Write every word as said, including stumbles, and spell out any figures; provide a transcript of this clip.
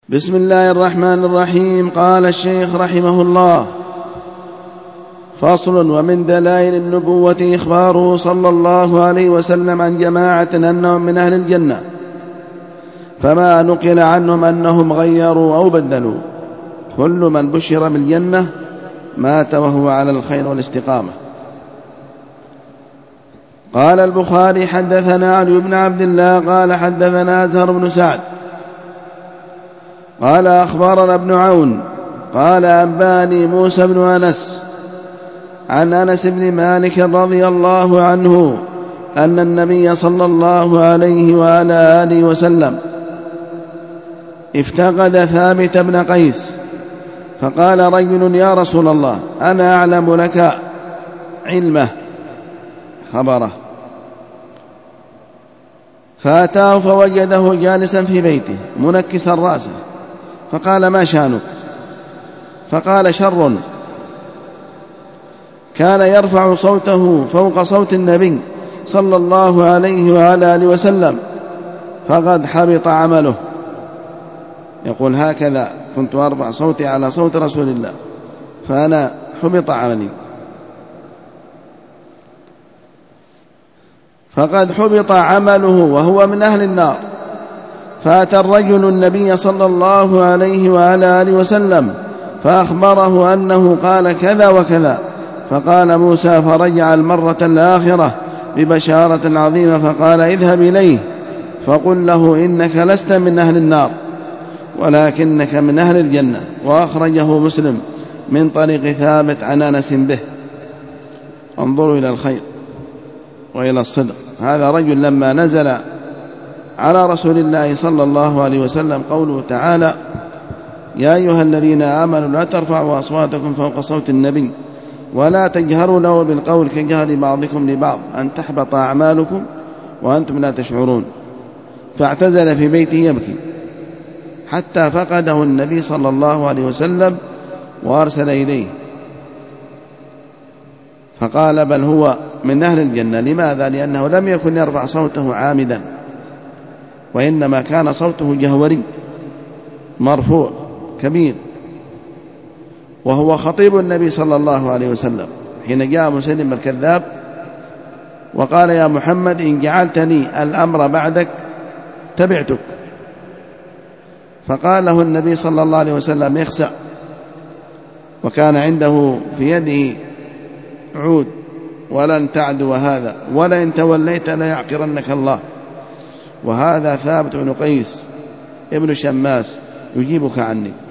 بسم الله الرحمن الرحيم. قال الشيخ رحمه الله: فصل. ومن دلائل النبوة إخباره صلى الله عليه وسلم عن جماعة أنهم من أهل الجنة، فما نقل عنهم أنهم غيروا أو بدلوا. كل من بشر بالجنة مات وهو على الخير والاستقامة. قال البخاري: حدثنا علي بن عبد الله قال حدثنا أزهر بن سعد قال أخبرنا ابن عون قال أنباني موسى بن أنس عن أنس بن مالك رضي الله عنه أن النبي صلى الله عليه وعلى آله وسلم افتقد ثابت بن قيس، فقال رجل: يا رسول الله، أنا أعلم لك علمه خبره. فأتاه فوجده جالسا في بيته منكسا رأسه، فقال: ما شانك؟ فقال: شر. كان يرفع صوته فوق صوت النبي صلى الله عليه وعلى آله وسلم، فقد حبط عمله. يقول: هكذا كنت أرفع صوتي على صوت رسول الله، فأنا حبط عملي، فقد حبط عمله وهو من أهل النار. فأتى الرجل النبي صلى الله عليه وعلى آله وسلم فأخبره أنه قال كذا وكذا، فقال موسى: فرجع المرة الآخرة ببشارة عظيمة، فقال: اذهب إليه فقل له إنك لست من أهل النار ولكنك من أهل الجنة. وأخرجه مسلم من طريق ثابت عن أنس به. انظروا إلى الخير وإلى الصدق. هذا رجل لما نزل على رسول الله صلى الله عليه وسلم قوله تعالى: يا أيها الذين آمنوا لا ترفعوا أصواتكم فوق صوت النبي ولا تجهروا له بالقول كجهر بعضكم لبعض أن تحبط أعمالكم وأنتم لا تشعرون. فاعتزل في بيته يبكي حتى فقده النبي صلى الله عليه وسلم وأرسل إليه، فقال: بل هو من أهل الجنة. لماذا؟ لأنه لم يكن يرفع صوته عامدا، وإنما كان صوته جهوري مرفوع كبير، وهو خطيب النبي صلى الله عليه وسلم حين جاء مسلم الكذاب وقال: يا محمد، إن جعلتني الأمر بعدك تبعتك. فقال له النبي صلى الله عليه وسلم: اخسأ. وكان عنده في يده عود: ولن تعدو هذا، ولئن توليت ليعقرنك الله. وهذا ثابت بن قيس ابن شماس يجيبك عني.